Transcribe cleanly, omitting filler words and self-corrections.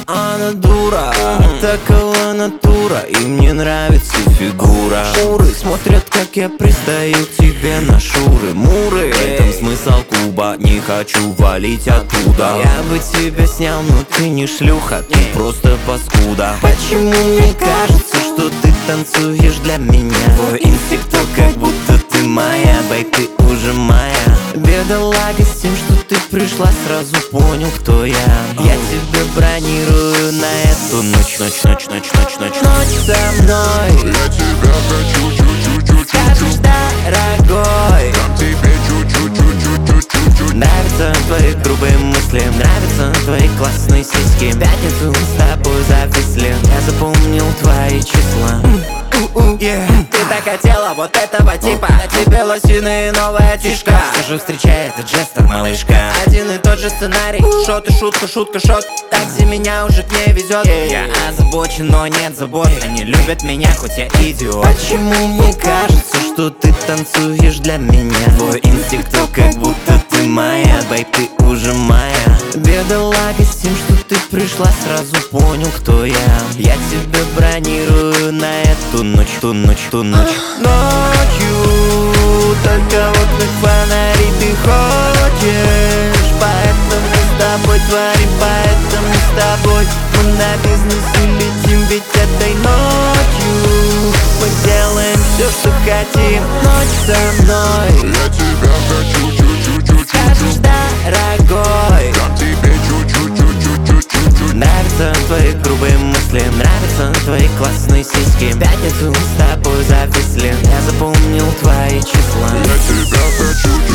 Она дура, такова натура, и мне нравится фигура. Шуры смотрят, как я пристаю к тебе на шуры-муры. В этом смысл клуба, не хочу валить оттуда. Я бы тебя снял, но ты не шлюха, ты просто паскуда. Почему мне кажется, что ты танцуешь для меня? Твой инстинкт, как будто ты моя, бэй, ты уже моя. Бедолага с тем, что ты пришла, сразу понял, кто я. Я тебя бронирую на эту ночь, ночь, ночь, ночь, ночь, ночь, ночь со мной. Я тебя хочу чуть-чуть. Скажешь, дорогой, Дам тебе чуть-чуть. нравятся твои грубые мысли, нравятся твои классные сиськи. В пятницу мы с тобой зависли, я запомнил твои числа. Ты так хотела вот этого типа, на тебе лосины и новая тишка. Все же встречай этот жестом, малышка. Один и тот же сценарий, шот и шутка, шутка, шот. Такси меня уже к ней везет. Я озабочен, но нет забот. Они любят меня, хоть я идиот. Почему мне кажется, что ты танцуешь для меня? Твой инстинкт, как будто ты моя, бэй, ты уже моя. Бедолага с тем, что ты пришла, сразу понял, кто я. Я тебя бронирую на эту ночь, ту ночь, ту ночь. Ночью только вот как фонари ты хочешь. Поэтому с тобой творим, поэтому с тобой мы на бизнесе летим. Ведь этой ночью мы делаем все, что хотим. Ночь со мной. Я тебя хочу чуть-чуть. Скажешь, дорогой, Дам тебе чуть-чуть. нравятся твои грубые мысли, нравятся твои классные сиськи. В пятницу мы с тобой зависли, я запомнил твои числа. Я тебя хочу